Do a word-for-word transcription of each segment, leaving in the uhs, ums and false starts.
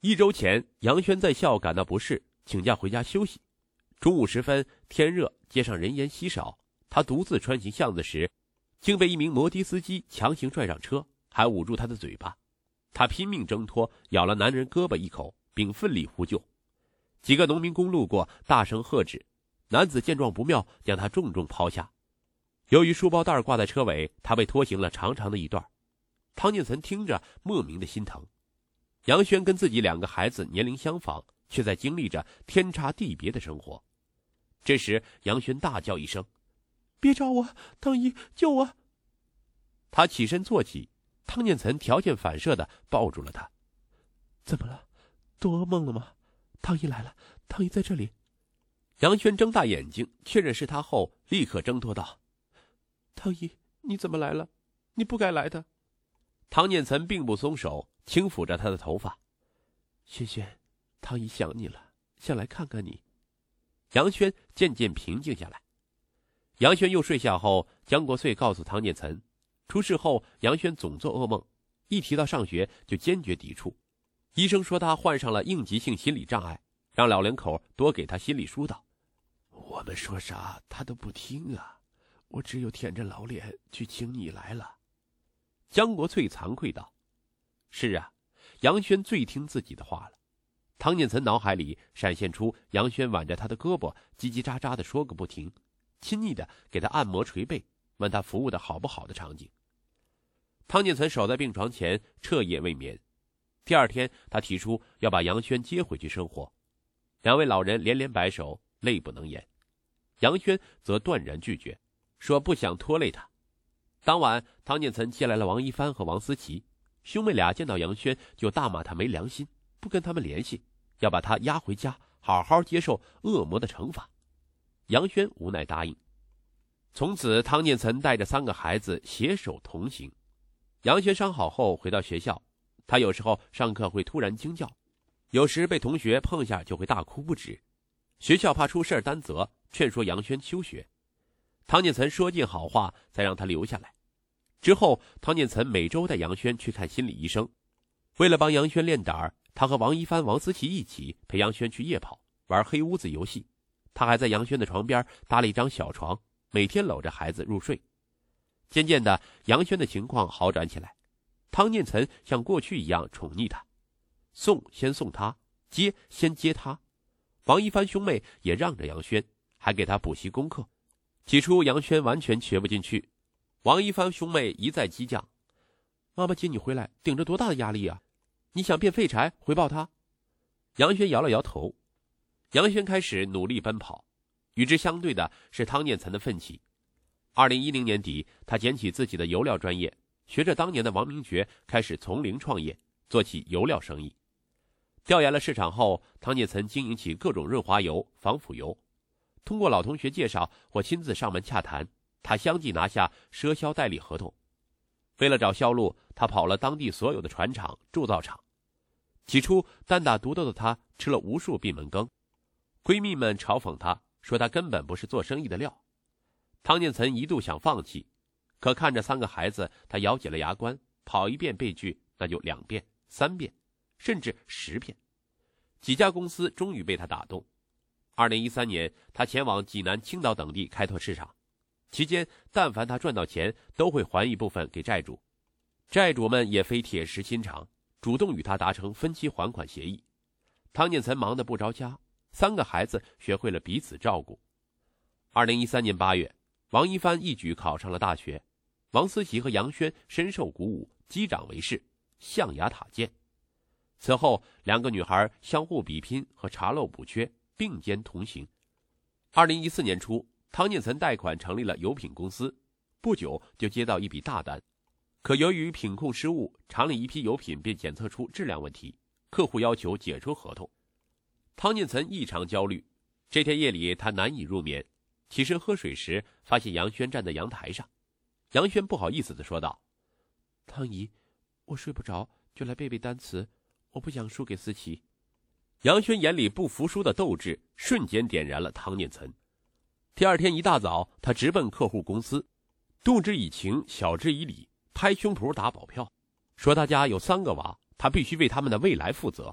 一周前，杨轩在校感到不适，请假回家休息。中午时分，天热，街上人烟稀少，他独自穿行巷子时，竟被一名摩的司机强行拽上车，还捂住他的嘴巴。他拼命挣脱，咬了男人胳膊一口，并奋力呼救。几个农民工路过，大声喝止。男子见状不妙，将他重重抛下。由于书包带挂在车尾，他被拖行了长长的一段。汤建岑听着莫名的心疼。杨轩跟自己两个孩子年龄相仿，却在经历着天差地别的生活。这时杨轩大叫一声：“别找我，汤姨，救我！”他起身坐起，汤建岑条件反射地抱住了他。怎么了？做噩梦了吗？汤姨来了，汤姨在这里。杨轩睁大眼睛，确认是他后，立刻挣脱道：“汤姨，你怎么来了？你不该来的。”汤建岑并不松手，轻抚着他的头发：“轩轩，汤姨想你了，想来看看你。”杨轩渐渐平静下来。杨轩又睡下后，江国粹告诉汤建岑，出事后杨轩总做噩梦，一提到上学就坚决抵触。医生说他患上了应急性心理障碍，让老两口多给他心理疏导。我们说啥他都不听啊，我只有舔着老脸去请你来了。江国粹惭愧道：“是啊，杨轩最听自己的话了。”汤建岑脑海里闪现出杨轩挽着他的胳膊，叽叽喳喳地说个不停，亲昵地给他按摩捶背，问他服务的好不好的场景。汤建岑守在病床前，彻夜未眠。第二天，他提出要把杨轩接回去生活。两位老人连连摆手，泪不能言。杨轩则断然拒绝，说不想拖累他。当晚，汤建岑接来了王一帆和王思琪，兄妹俩见到杨轩就大骂他没良心，不跟他们联系，要把他押回家，好好接受恶魔的惩罚。杨轩无奈答应。从此，汤建岑带着三个孩子携手同行。杨轩伤好后回到学校，他有时候上课会突然惊叫，有时被同学碰下就会大哭不止。学校怕出事担责，劝说杨轩休学。汤建岑说尽好话，才让他留下来。之后，汤建岑每周带杨轩去看心理医生。为了帮杨轩练胆儿，他和王一帆、王思琪一起陪杨轩去夜跑，玩黑屋子游戏。他还在杨轩的床边搭了一张小床，每天搂着孩子入睡。渐渐的，杨轩的情况好转起来。汤建岑像过去一样宠溺他，送先送他，接先接他。王一帆兄妹也让着杨轩，还给他补习功课。起初杨轩完全学不进去，王一帆兄妹一再激将：“妈妈接你回来，顶着多大的压力啊！你想变废柴回报他？”杨轩摇了摇头。杨轩开始努力奔跑，与之相对的是汤建岑的奋起。二零一零年底，他捡起自己的油料专业，学着当年的王明觉开始从零创业，做起油料生意。调研了市场后，汤建岑经营起各种润滑油、防腐油。通过老同学介绍或亲自上门洽谈，他相继拿下赊销代理合同。为了找销路，他跑了当地所有的船厂、铸造厂。起初单打独斗的他吃了无数闭门羹，闺蜜们嘲讽他，说他根本不是做生意的料。汤建岑一度想放弃，可看着三个孩子，他咬紧了牙关，跑一遍被拒，那就两遍、三遍，甚至十遍。几家公司终于被他打动。二零一三年，他前往济南、青岛等地开拓市场。期间，但凡他赚到钱，都会还一部分给债主。债主们也非铁石心肠，主动与他达成分期还款协议。汤建岑忙得不着家，三个孩子学会了彼此照顾。二零一三年八月，王一帆一举考上了大学，王思琪和杨轩深受鼓舞，击掌为誓，象牙塔见。此后，两个女孩相互比拼和查漏补缺，并肩同行。二零一四年初，汤建岑贷款成立了油品公司，不久就接到一笔大单。可由于品控失误，厂里一批油品便检测出质量问题，客户要求解除合同。汤建岑异常焦虑。这天夜里，他难以入眠，起身喝水时，发现杨轩站在阳台上。杨轩不好意思地说道：“汤姨，我睡不着，就来背背单词，我不想输给思琪。”杨轩眼里不服输的斗志瞬间点燃了汤建岑。第二天一大早，他直奔客户公司，动之以情，晓之以理，拍胸脯打保票，说他家有三个娃，他必须为他们的未来负责。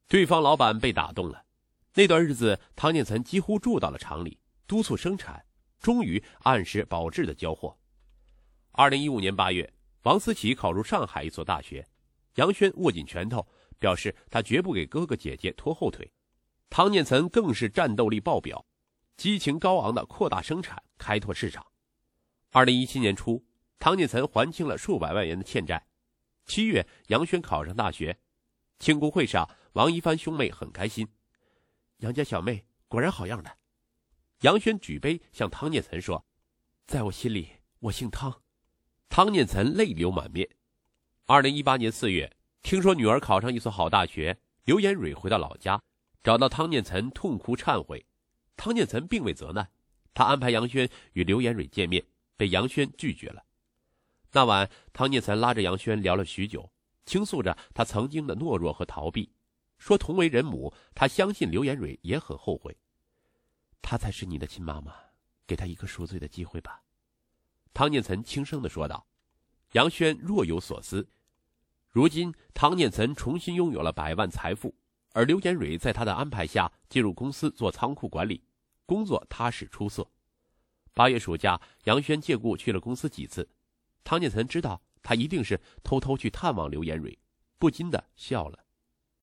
对方老板被打动了。那段日子，汤建岑几乎住到了厂里，督促生产，终于按时保质的交货。二零一五年八月，王思琪考入上海一所大学，杨轩握紧拳头，表示他绝不给哥哥姐姐拖后腿。汤建岑更是战斗力爆表，激情高昂的扩大生产，开拓市场。二零一七年初，汤建岑还清了数百万元的欠债。七月，杨轩考上大学，庆功会上，王一帆兄妹很开心。杨家小妹果然好样的。杨轩举杯向汤建岑说：“在我心里，我姓汤。”汤建岑泪流满面。二零一八年四月，听说女儿考上一所好大学，刘延蕊回到老家，找到汤建岑痛哭忏悔。汤建岑并未责难，他安排杨轩与刘延蕊见面，被杨轩拒绝了。那晚，汤建岑拉着杨轩聊了许久，倾诉着他曾经的懦弱和逃避，说同为人母，他相信刘延蕊也很后悔。她才是你的亲妈妈，给她一个赎罪的机会吧。汤建岑轻声地说道。杨轩若有所思。如今汤建岑重新拥有了百万财富，而刘延蕊在他的安排下进入公司做仓库管理，工作踏实出色。八月暑假，杨轩借故去了公司几次，汤建岑知道他一定是偷偷去探望刘延蕊，不禁地笑了。